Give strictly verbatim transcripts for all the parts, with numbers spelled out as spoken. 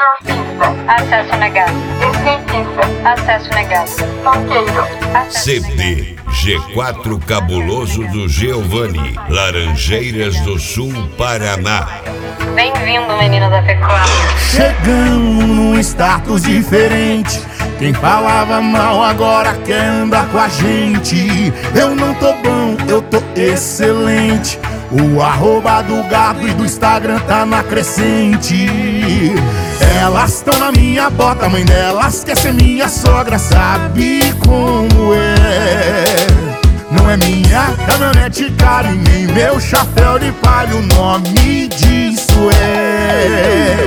Surfista. Acesso negado. Skatista. Acesso negado. Funkeiro. Acesso C D G quatro Cabuloso do Giovanni, Laranjeiras do Sul, Paraná. Bem-vindo, menino da pecuária. Chegamos num status diferente. Quem falava mal agora quer andar com a gente. Eu não tô bom, eu tô excelente. O arroba do gado e do Instagram tá na crescente. Elas tão na minha bota, mãe delas quer ser minha sogra. Sabe como é? Não é minha caminhonete cara e nem meu chapéu de palha. O nome disso é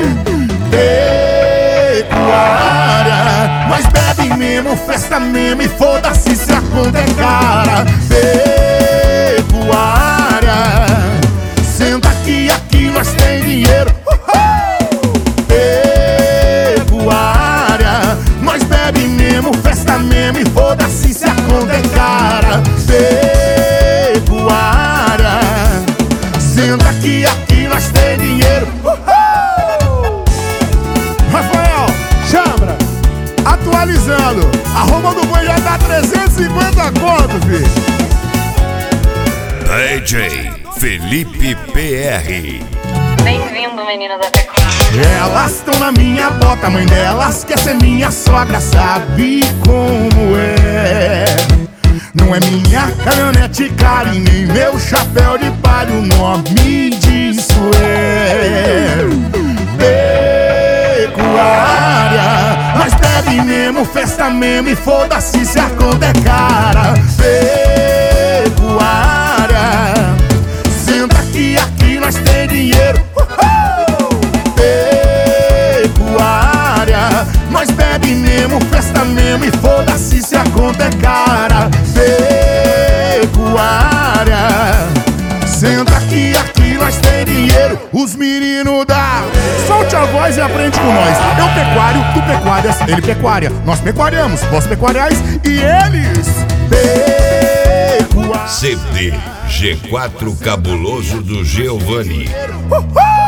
pecuária. Nós bebe mesmo, festa mesmo e foda-se se a conta é cara. Pecuária. Senta aqui, aqui nós tem dinheiro. Pecuária. Nós bebe mesmo, festa mesmo e foda-se se a conta é cara. Pecuária. Senta aqui, aqui nós tem dinheiro. Rafael, chambra, atualizando. A Roma do Boi já dá trezentos e cinquenta conto, filho. D J Felipe P R. Bem-vindo, menino da pecuária. Elas tão na minha bota, mãe delas quer ser minha sogra. Sabe como é? Não é minha caminhonete cara e nem meu chapéu de palha. O nome disso é pecuária. Nós bebe mesmo, festa mesmo e foda-se se a conta é cara. Pecuária. Senta aqui, aqui nós tem dinheiro. Pecuária. Nós bebe mesmo, festa mesmo e foda-se se a conta é cara. Pecuária. Senta aqui, aqui nós tem dinheiro. Os meninos da solte a voz e aprende com nós. Eu pecuário, tu pecuárias, ele pecuária. Nós pecuariamos, vós pecuariais e eles pecuária. C D G quatro Cabuloso do Giovanni. Uhul!